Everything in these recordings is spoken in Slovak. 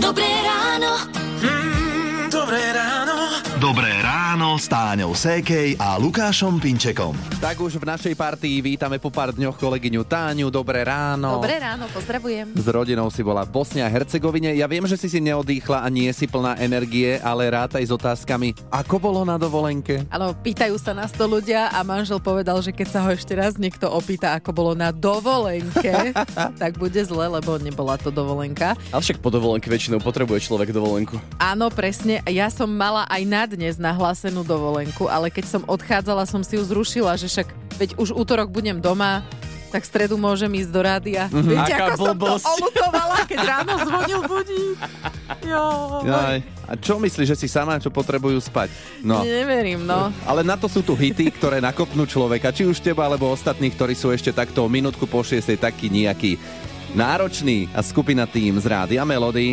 Dobré ráno. Dobré ráno. Dobré ráno s Táňou Sékej a Lukášom Pinčekom. Tak už v našej partii vítame po pár dňoch kolegyňu Táňu. Dobré ráno. Dobré ráno, pozdravujem. S rodinou si bola v Bosne a Hercegovine. Ja viem, že si neodýchla a nie si plná energie, ale rátaj s otázkami. Ako bolo na dovolenke? Áno, pýtajú sa nás to ľudia a manžel povedal, že keď sa ho ešte raz niekto opýta, ako bolo na dovolenke, tak bude zle, lebo nebola to dovolenka. Ale však po dovolenke väčšinou potrebuje človek dovolenku. Áno, presne. Ja som mala aj na dnes nahlásenú dovolenku, ale keď som odchádzala, som si ju zrušila, že však veď už útorok budem doma, tak v stredu môžem ísť do rádia. Viete, aká ako blbosť. som to olutovala, keď ráno zvonil budík. Jaj. A čo myslíš, že si sama, čo potrebujú spať? No. Neverím, no. Ale na to sú tu hity, ktoré nakopnú človeka, či už teba, alebo ostatných, ktorí sú ešte takto minútku po 6, taký nejaký náročný. A skupina Tým z Rádia Melody.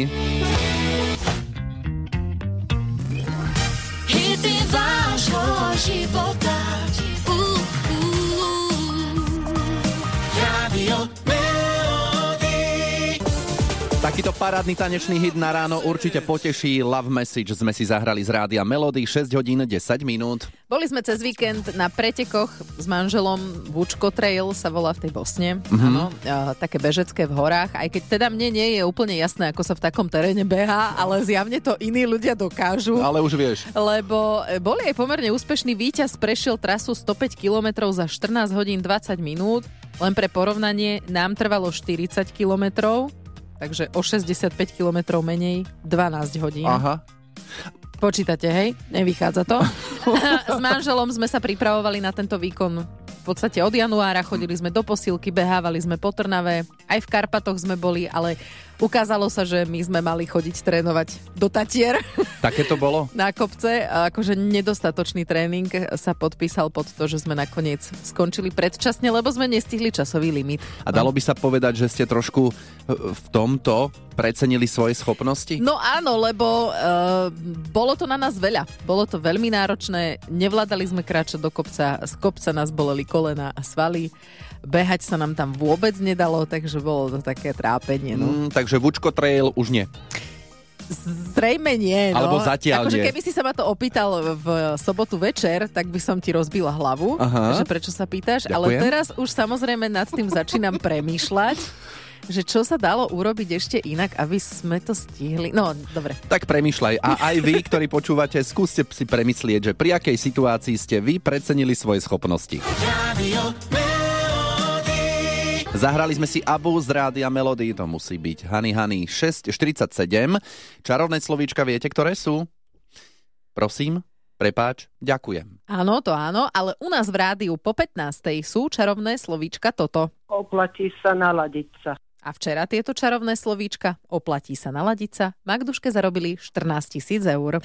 Hity vášho života. Rádio Melody. Takýto parádny tanečný hit na ráno určite poteší. Love Message sme si zahrali z Rádia Melody, 6 hodín 10 minút. Boli sme cez víkend na pretekoch s manželom. Vučko Trail sa volá v tej Bosne. Áno, také bežecké v horách. Aj keď teda mne nie je úplne jasné, ako sa v takom teréne behá, ale zjavne to iní ľudia dokážu. Ale už vieš. Lebo boli aj pomerne úspešný víťaz, prešiel trasu 105 km za 14 hodín 20 minút. Len pre porovnanie, nám trvalo 40 km, takže o 65 km menej, 12 hodín. Aha. Počítate, hej? Nevychádza to. S manželom sme sa pripravovali na tento výkon v podstate od januára, chodili sme do posilky, behávali sme po Trnave, aj v Karpatoch sme boli, ale ukázalo sa, že my sme mali chodiť trénovať do Tatier. Také to bolo? Na kopce. A akože nedostatočný tréning sa podpísal pod to, že sme nakoniec skončili predčasne, lebo sme nestihli časový limit. A dalo by sa povedať, že ste trošku v tomto precenili svoje schopnosti? No áno, lebo bolo to na nás veľa. Bolo to veľmi náročné. Nevládali sme kráčať do kopca. Z kopca nás boleli kolena a svaly. Behať sa nám tam vôbec nedalo, takže bolo to také trápenie. No. Takže Vučko Trail už nie. Zrejme nie. No. Alebo zatiaľ akože nie. keby si sa ma to opýtal v sobotu večer, tak by som ti rozbila hlavu, že prečo sa pýtaš. Ďakujem. Ale teraz už samozrejme nad tým začínam premýšľať, že čo sa dalo urobiť ešte inak, aby sme to stihli. No, dobre. Tak premýšľaj. A aj vy, ktorí počúvate, skúste si premyslieť, že pri akej situácii ste vy precenili svoje schopnosti. Rádio Melody. Zahrali sme si Abu z Rádia Melody, to musí byť Honey Honey 6:47. Čarovné slovíčka viete, ktoré sú? Prosím, prepáč, ďakujem. Áno, to áno, ale u nás v rádiu po 15:00 sú čarovné slovíčka toto. Oplatí sa naladiť sa. A včera tieto čarovné slovíčka oplatí sa naladiť sa Magduške zarobili 14 000 eur.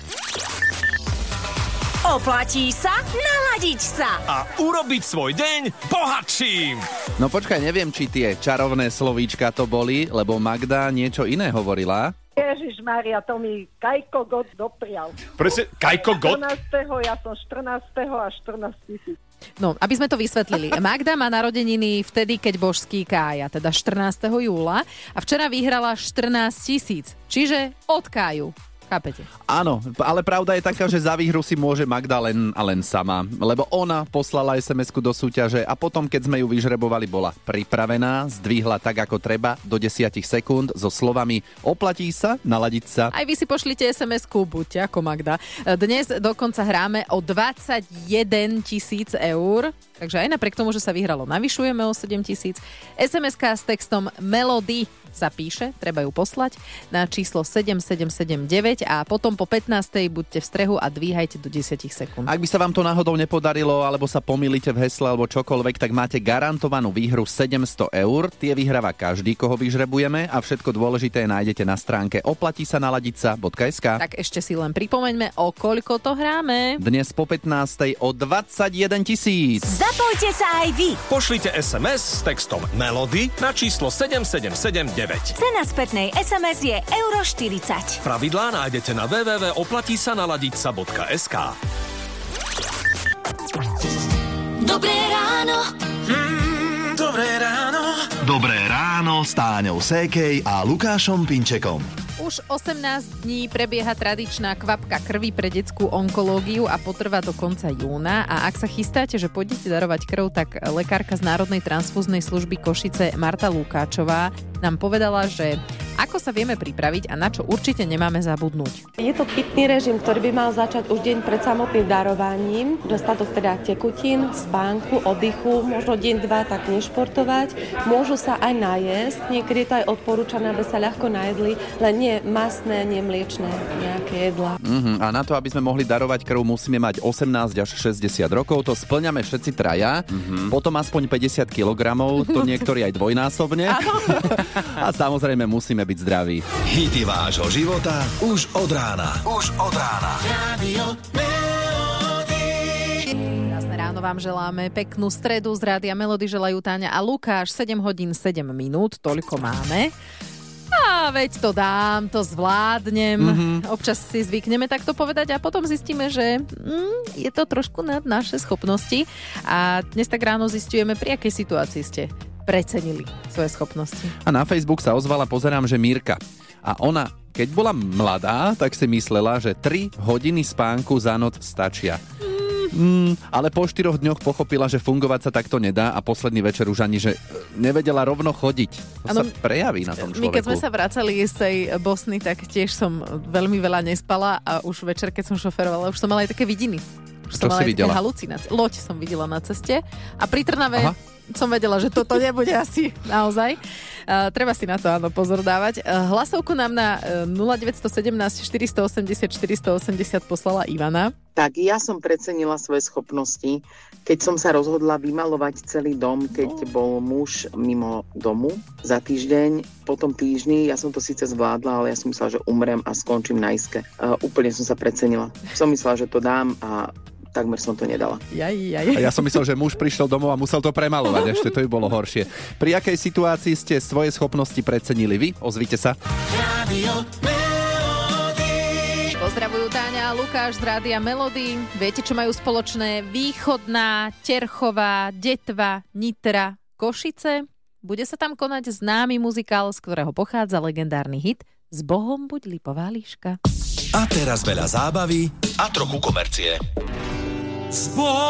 Oplatí sa naladiť sa. A urobiť svoj deň bohatším. No počkaj, neviem, či tie čarovné slovíčka to boli, lebo Magda niečo iné hovorila. Ježišmária, to mi Kajko God doprial. Presne, Kajko God? 14. ja som 14. a 14 000. No, aby sme to vysvetlili. Magda má narodeniny vtedy, keď božský Kája, teda 14. júla. A včera vyhrala 14 000, čiže od Káju. Chápete? Áno, ale pravda je taká, že za výhru si môže Magda len sama, lebo ona poslala SMS-ku do súťaže a potom, keď sme ju vyžrebovali, bola pripravená, zdvihla tak, ako treba, do 10 sekúnd so slovami oplatí sa, naladiť sa. Aj vy si pošlite SMS-ku, buďte ako Magda. Dnes dokonca hráme o 21 000 eur, takže aj napriek tomu, že sa vyhralo, navyšujeme o 7 000. SMS-ka s textom Melody sa píše, treba ju poslať na číslo 7779 a potom po 15:00 buďte v strehu a dvíhajte do 10 sekúnd. Ak by sa vám to náhodou nepodarilo, alebo sa pomýlite v hesle, alebo čokoľvek, tak máte garantovanú výhru 700 eur. Tie vyhráva každý, koho vyžrebujeme a všetko dôležité nájdete na stránke oplatí-sa-naladiť-sa.sk. Tak ešte si len pripomeňme, o koľko to hráme. Dnes po 15:00 o 21 000. Zapojte sa aj vy. Pošlite SMS s textom Melody na číslo 7779. Cena spätnej SMS je euro 40. Pravidlá nájdete na www.oplatí-sa-naladiť-sa.sk. Dobré ráno. Dobré ráno. Dobré ráno s Táňou Sékej a Lukášom Pinčekom. Už 18 dní prebieha tradičná kvapka krvi pre detskú onkológiu a potrvá do konca júna. A ak sa chystáte, že pôjdete darovať krv, tak lekárka z Národnej transfúznej služby Košice Marta Lukáčová nám povedala, že ako sa vieme pripraviť a na čo určite nemáme zabudnúť. Je to pitný režim, ktorý by mal začať už deň pred samotným darovaním. Dostatok teda tekutín, spánku, oddychu, možno deň, dva tak nešportovať. Môžu sa aj najesť, niekedy to aj odporúčané, aby sa ľahko najedli, len nie masné, nie mliečné nejaké jedlá. A na to, aby sme mohli darovať krv, musíme mať 18 až 60 rokov. To spĺňame všetci traja. Potom aspoň 50 kg, to niektorí aj dvojnásobne. A samozrejme musíme byť zdraví. Hity vášho života už od rána. Krásne ráno vám želáme, peknú stredu z Rádia Melody želajú Táňa a Lukáš. 7 hodín 7 minút, toľko máme. A veď to dám, to zvládnem. Občas si zvykneme takto povedať a potom zistíme, že je to trošku nad naše schopnosti. A dnes tak ráno zistujeme, pri akej situácii ste precenili svoje schopnosti. A na Facebook sa ozvala, pozerám, že Mírka. A ona, keď bola mladá, tak si myslela, že 3 hodiny spánku za noc stačia. Ale po 4 dňoch pochopila, že fungovať sa takto nedá a posledný večer už ani, že nevedela rovno chodiť. To sa prejaví na tom človeku. My keď sme sa vracali z tej Bosny, tak tiež som veľmi veľa nespala a už večer, keď som šoferovala, už som mala aj také vidiny. Už som mala aj také halucinácie. Loď som videla na ceste a pri Trnave som vedela, že toto nebude asi naozaj. Treba si na to pozor dávať. Hlasovku nám na 0917 480 480 poslala Ivana. Tak ja som precenila svoje schopnosti, keď som sa rozhodla vymalovať celý dom, keď bol muž mimo domu za týždeň. Po tom týždni ja som to síce zvládla, ale ja som myslela, že umrem a skončím na iske. Úplne som sa precenila. Som myslela, že to dám a takmer som to nedala. A ja som myslel, že muž prišiel domov a musel to premalovať. Ešte to by bolo horšie. Pri akej situácii ste svoje schopnosti precenili vy? Ozvite sa. Pozdravujú Táňa a Lukáš z Rádia Melody. Viete, čo majú spoločné Východná, Terchová, Detva, Nitra, Košice? Bude sa tam konať známy muzikál, z ktorého pochádza legendárny hit S Bohom buď lipová líška. A teraz veľa zábavy a trochu komercie. S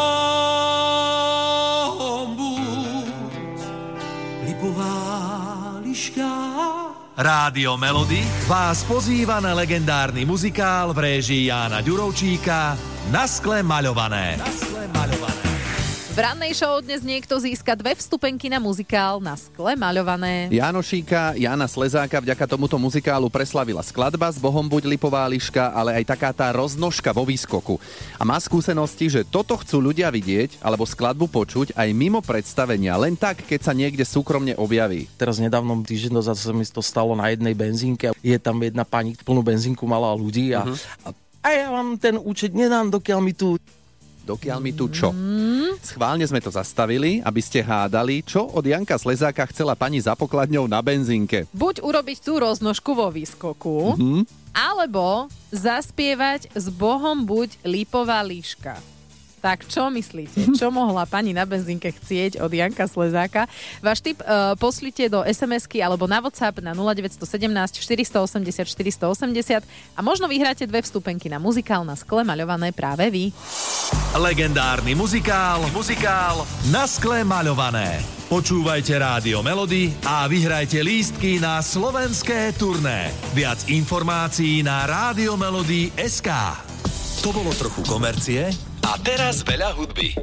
Bohom buď lipová líška. Rádio Melody vás pozýva na legendárny muzikál v réžii Jána Ďurovčíka Na skle maľované. V rannej show dnes niekto získa 2 vstupenky na muzikál Na skle maľované. Jánošíka, Jána Slezáka vďaka tomuto muzikálu preslavila skladba S Bohom buď lipová líška, ale aj taká tá roznožka vo výskoku. A má skúsenosti, že toto chcú ľudia vidieť alebo skladbu počuť aj mimo predstavenia, len tak, keď sa niekde súkromne objaví. Teraz nedávnom týždeň dozadu sa mi to stalo na jednej benzínke. Je tam jedna pani, plnú benzínku mala ľudí a ja vám ten účet nedám, dokiaľ mi tu čo? Schválne sme to zastavili, aby ste hádali, čo od Janka Slezáka chcela pani za pokladňou na benzínke. Buď urobiť tú roznožku vo výskoku, alebo zaspievať S Bohom buď lipová líška. Tak čo myslíte? Čo mohla pani na benzínke chcieť od Janka Slezáka? Váš tip pošlite do SMS-ky alebo na WhatsApp na 0917 480 480 a možno vyhráte 2 vstupenky na muzikál Na skle maľované práve vy. Legendárny muzikál Na skle maľované. Počúvajte Rádio Melody a vyhrajte lístky na slovenské turné. Viac informácií na radiomelody.sk. To bolo trochu komercie a teraz veľa hudby.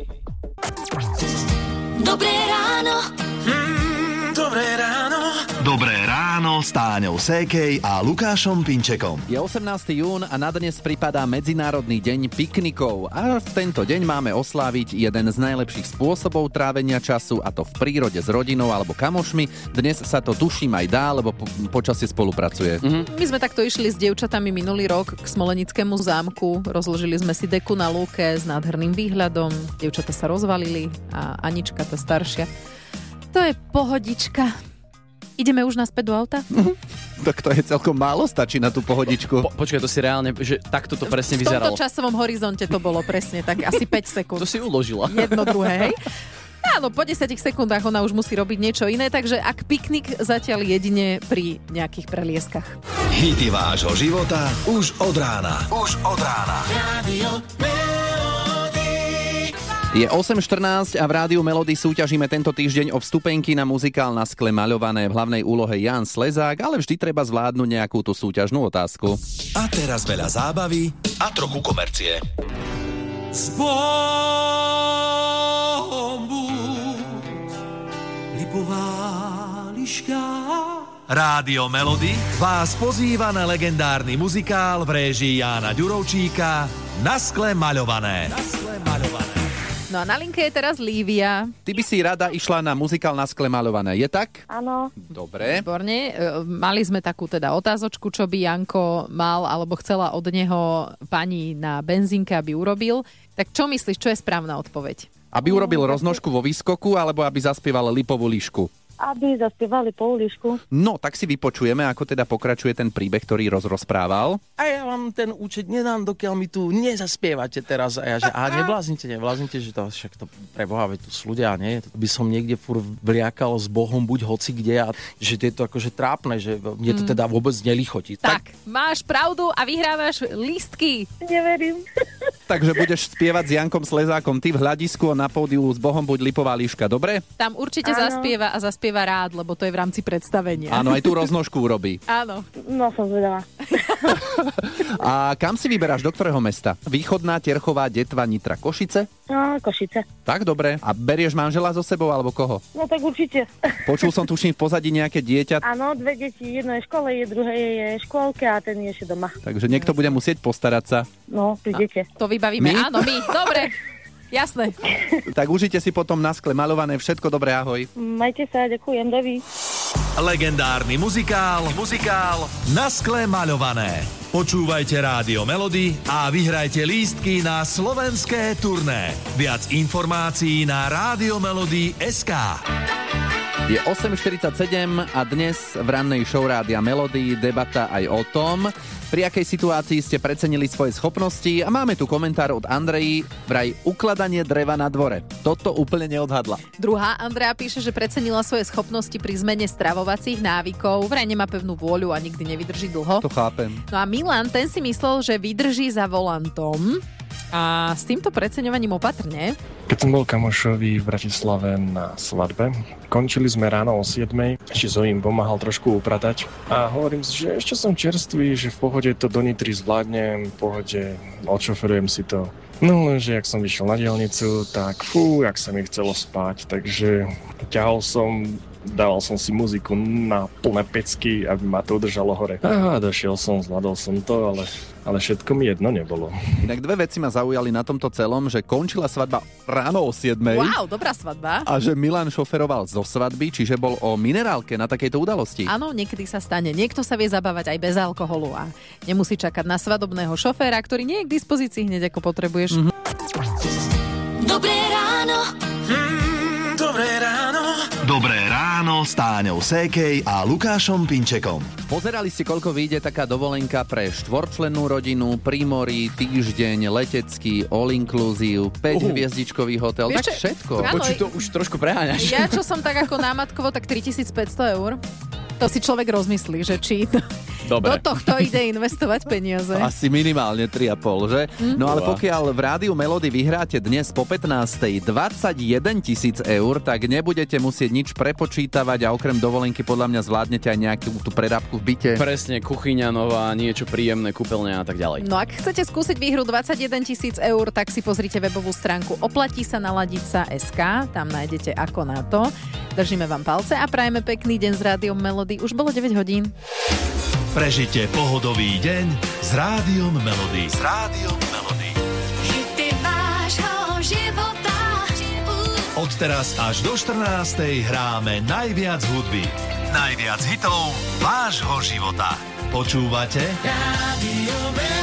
Dobré ráno. Dobré ráno. Dobré ráno s Táňou Sékej a Lukášom Pinčekom. Je 18. jún a na dnes pripadá Medzinárodný deň piknikov. A v tento deň máme osláviť jeden z najlepších spôsobov trávenia času, a to v prírode s rodinou alebo kamošmi. Dnes sa to tuším aj dá, lebo počasie spolupracuje. My sme takto išli s dievčatami minulý rok k Smolenickému zámku. Rozložili sme si deku na lúke s nádherným výhľadom. Dievčata sa rozvalili a Anička, tá staršia, to je pohodička. Ideme už naspäť do auta? Tak to je celkom málo, stačí na tú pohodičku. Počkaj, to si reálne, že takto to presne vyzeralo. V tomto časovom horizonte to bolo presne tak asi 5 sekúnd. To si uložila. Jedno, druhé, hej? Áno, po 10 sekundách ona už musí robiť niečo iné, takže ak piknik zatiaľ jedine pri nejakých prelieskach. Hity vášho života už od rána. Už od rána. Radio Melody. Je 8.14 a v Rádiu Melody súťažíme tento týždeň o vstupenky na muzikál Na skle maľované, v hlavnej úlohe Jan Slezák, ale vždy treba zvládnuť nejakú tú súťažnú otázku. A teraz veľa zábavy a trochu komercie. S Bohom buď, lipová liška. Rádio Melody vás pozýva na legendárny muzikál v réžii Jána Ďurovčíka Na skle maľované. No a na linke je teraz Lívia. Ty by si rada išla na muzikál Na skle maľované, je tak? Áno. Dobre. Výborne. Mali sme takú teda otázočku, čo by Janko mal alebo chcela od neho pani na benzínke, aby urobil. Tak čo myslíš, čo je správna odpoveď? Aby urobil roznožku vo výskoku, alebo aby zaspieval Lipovú líšku? Aby zaspievali poulišku. No, tak si vypočujeme, ako teda pokračuje ten príbeh, ktorý rozprával. A ja vám ten účet nedám, dokiaľ mi tu nezaspievate teraz. A ja, že nebláznite, že to však to preboha, veď tu ľudia, nie? To by som niekde furt vliakal s Bohom, buď hoci kde, a že je to akože trápne, že mne to teda vôbec nelichotí. Tak, máš pravdu a vyhrávaš lístky. Neverím. Takže budeš spievať s Jankom Slezákom, ty v hľadisku a na pódiu s Bohom buď Lipová líška, dobre? Tam určite zaspieva a zaspieva rád, lebo to je v rámci predstavenia. Áno, aj tú roznožku urobí. Áno. No, som zvedavá. A kam si vyberáš, do ktorého mesta? Východná, Terchová, Detva, Nitra, Košice? No, Košice. Tak, dobre. A berieš manžela so sebou, alebo koho? No tak určite. Počul som, tuším, v pozadí nejaké dieťa. Áno, 2 deti, jedno je v škole, druhé je v škôlke a ten je ešte doma. Takže niekto bude musieť postarať sa. No, prídete. To vybavíme, My? áno, my. Dobre. Jasné. Tak užite si potom Na skle maľované. Všetko dobré, ahoj. Majte sa, ďakujem, dovi. Legendárny muzikál Na skle maľované. Počúvajte Rádio Melody a vyhrajte lístky na slovenské turné. Viac informácií na radiomelody.sk. Je 8.47 a dnes v rannej show Rádia Melody debata aj o tom, pri akej situácii ste precenili svoje schopnosti, a máme tu komentár od Andreji, vraj ukladanie dreva na dvore. Toto úplne neodhadla. Druhá Andrea píše, že precenila svoje schopnosti pri zmene stravovacích návykov, vraj nemá pevnú vôľu a nikdy nevydrží dlho. To chápem. No a Milan, ten si myslel, že vydrží za volantom a s týmto preceňovaním opatrne. Keď som bol kamošovi v Bratislave na svadbe, končili sme ráno o 7:00, ešte som im pomáhal trošku upratať a hovorím si, že ešte som čerstvý, že v pohode to do Nitry zvládnem, v pohode odšoferujem si to. No lenže, jak som vyšiel na diaľnicu, tak jak sa mi chcelo spať, takže dával som si muziku na plné pecky, aby ma to udržalo hore. A došiel som, zvládol som to, ale všetko mi jedno nebolo. Inak dve veci ma zaujali na tomto celom, že končila svadba ráno o 7:00. Wow, dobrá svadba. A že Milan šoferoval zo svadby, čiže bol o minerálke na takejto udalosti. Áno, niekedy sa stane. Niekto sa vie zabávať aj bez alkoholu a nemusí čakať na svadobného šoféra, ktorý nie je k dispozícii hneď ako potrebuješ. Dobré ráno. Dobré ráno. Dobré ráno s Táňou Sékej a Lukášom Pinčekom. Pozerali ste, koľko vyjde taká dovolenka pre 4-člennú rodinu, pri mori, týždeň, letecký, all inclusive, 5-hviezdičkový hotel, tak všetko. Počuť, to už trošku preháňaš. Ja, čo som tak ako námatkovo, tak 3500 eur. To si človek rozmyslí, že či Dobre. do tohto ide investovať peniaze. Asi minimálne 3,5, že? No ale pokiaľ v Rádiu Melody vyhráte dnes po 15:00 21 000 eur, tak nebudete musieť nič prepočítavať a okrem dovolenky podľa mňa zvládnete aj nejakú tú prerábku v byte. Presne, kuchyňa nová, niečo príjemné, kúpeľňa a tak ďalej. No ak chcete skúsiť výhru 21 000 eur, tak si pozrite webovú stránku oplatísanaladiť.sk, tam nájdete ako na to. Držíme vám palce a prajeme pekný deň z Rádiom Melody. Už bolo 9 hodín. Prežite pohodový deň s Rádiom Melody. S Rádiom Melody. Hity vášho života. Od teraz až do 14:00 hráme najviac hudby. Najviac hitov vášho života. Počúvate? Radio Melody.